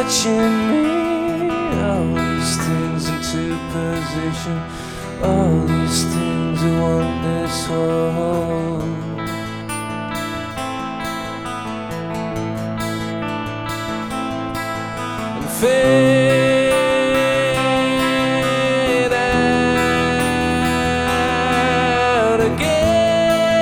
watching me. All these things into position, all these things I want this whole. And